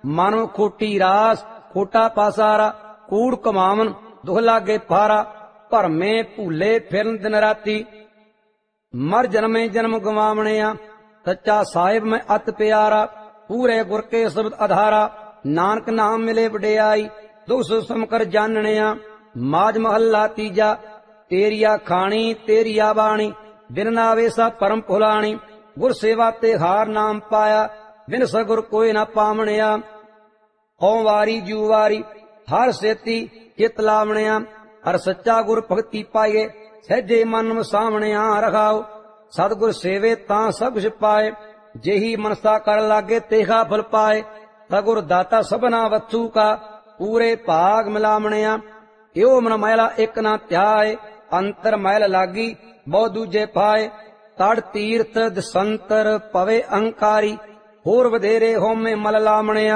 ਮਨ ਖੋਟੀ ਰਾਸ ਖੋਟਾ ਪਾਸਾਰਾ, ਕੂੜ ਕਮਾਵਨ ਦੁਖ ਲਾਗੇ ਪਾਰਾ, ਭਰਮੇ ਭੂਲੇ ਫਿਰਨ ਦਿਨ ਰਾਤੀ, ਮਰ ਜਨਮੇ ਜਨਮ ਗਵਾਵਣਿਆ, ਸੱਚਾ ਸਾਹਿਬ ਮੈਂ ਅਤ ਪਿਆਰਾ, ਪੂਰੇ ਗੁਰ ਕੇ ਸ਼ਬਦ ਆਧਾਰਾ, ਨਾਨਕ ਨਾਮ ਮਿਲੇ ਵਡਿਆਈ, ਦੁਖ ਸੁਖ ਸਮਕਰ ਜਾਣਣਿਆ। ਮਾਝ ਮਹੱਲਾ ਤੀਜਾ। ਤੇਰੀਆ ਖਾਣੀ ਤੇਰੀਆ ਬਾਣੀ, ਬਿਨ ਨਾਵੇ ਸਾ ਪਰਮ ਭੁਲਾਣੀ, ਗੁਰ ਸੇਵਾ ਤੇ ਹਾਰ ਨਾਮ ਪਾਇਆ, ਬਿਨ ਸਗੁਰ ਕੋਈ ਨਾ ਪਾਵਣਿਆ। ਹਉ ਵਾਰੀ ਜੂ ਵਾਰੀ ਹਰ ਸੇਤੀ ਚਿਤ ਲਾਵਣਿਆ, ਹਰ ਸੱਚਾ ਗੁਰ ਭਗਤੀ ਪਾਈਏ, ਸਹਿਜੇ ਮਨ ਵਸਾਵਣਿਆ। ਰਖਾਓ ਸਤਿਗੁਰ ਸੇਵੇ ਤਾਂ ਸਭ ਕੁਛ ਪਾਏ, जेही मनसा कर लागे तेखा फल पाए, सगुर दाता सबना वत्सु का, पूरे भाग मिलावणिया। यो मन मैला एक ना त्याए, अंतर मैल लागी बहु दूजे पाए, तड़ तीर्थ दसंतर पवे अहंकारी, होर वधेरे होमे मल लावणिया।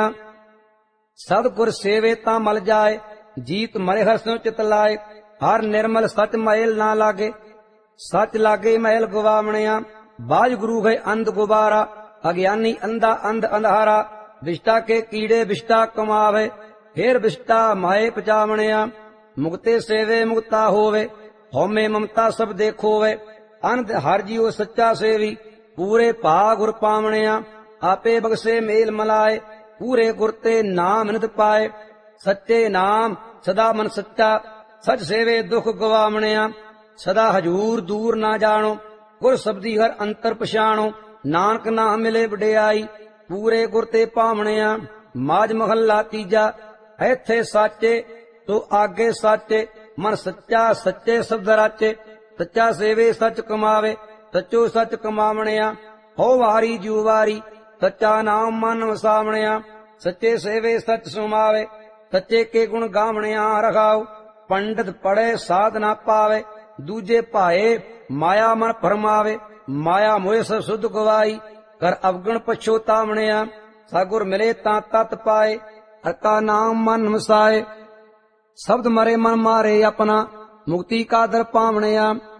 सतगुर सेवे ता मल जाए, जीत मरे हर स्यो चित लाए, हर निर्मल सच मैल ना लागे, सच लागे मैल गवावणिया। बाज गुरु है अंध गुबारा, अज्ञानी अंधा अंध अंधारा, विष्टा के कीड़े विष्टा कमावे, फिर विष्टा माए पचावणिया। मुक्ते सेवे मुक्ता होवे, होमे ममता सब देखोवे, अंध हर जीव सच्चा सेवी, पूरे भाग गुर पावणिया। आपे बगसे मेल मलाए, पूरे गुरते नाम नित पाए, सच्चे नाम सदा मन सच्चा, सच सेवे दुख गवावणिया। सदा हजूर दूर ना जानो, गुर शब्दी हर अंतर पछाणो, नानक नाम मिले वਡਿਆਈ, पूरे गुर ते पावणिया। माज महला तीजा। ऐथे साचे तो आगे साचे, मन सच्चा सच्चे शब्द राचे, सच्चा सेवे सच कमावे, सचो सच कमावणिया। हो वारी जू वारी सच्चा नाम मन वसावणिया, सच्चे सेवे सच सुमावे, सच्चे के गुण गावणिया। रखाओ पंडित पढ़े साध ना पावे, दूजे भाए माया मन फरमावे, माया मोह सब सुध गवाई, कर अवगण पछोतावणिया। सगुर मिले ता तत पाए, हर का नाम मन वसाए, शब्द मरे मन मारे अपना, मुक्ति का दर पावणिया।